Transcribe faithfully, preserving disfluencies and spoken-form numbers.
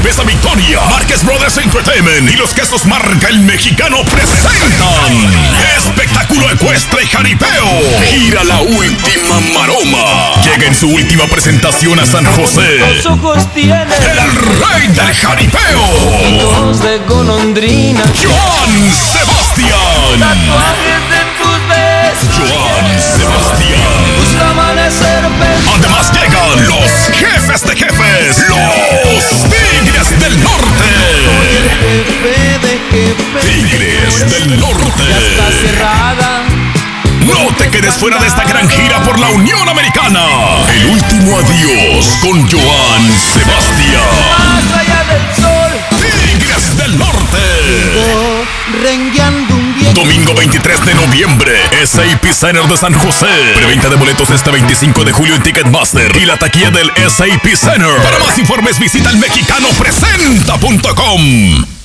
Cerveza Victoria, Márquez Brothers Entertainment y los quesos Marca el Mexicano presentan espectáculo ecuestre y jaripeo. Gira la última maroma. Llega en su última presentación a San José. Los ojos tiene El rey del jaripeo. ojos de golondrina. Joan Sebastián. Tatuajes de tus besos. Joan Sebastián. Busca amanecer pensando. Además llegan los jefes de jefes, los Tigres del Norte. Jefe de jefe. Tigres del Ya está Norte. cerrada. No te quedes fuera de esta gran gira por la Unión Americana. El último adiós con Joan Sebastián. Más allá del sol. Tigres del Norte. Rengueando un viejo. Domingo veintitrés de noviembre, S A P Center de San José. Preventa de boletos este veinticinco de julio en Ticketmaster y la taquilla del S A P Center. Para más informes visita el mexicano presenta punto com.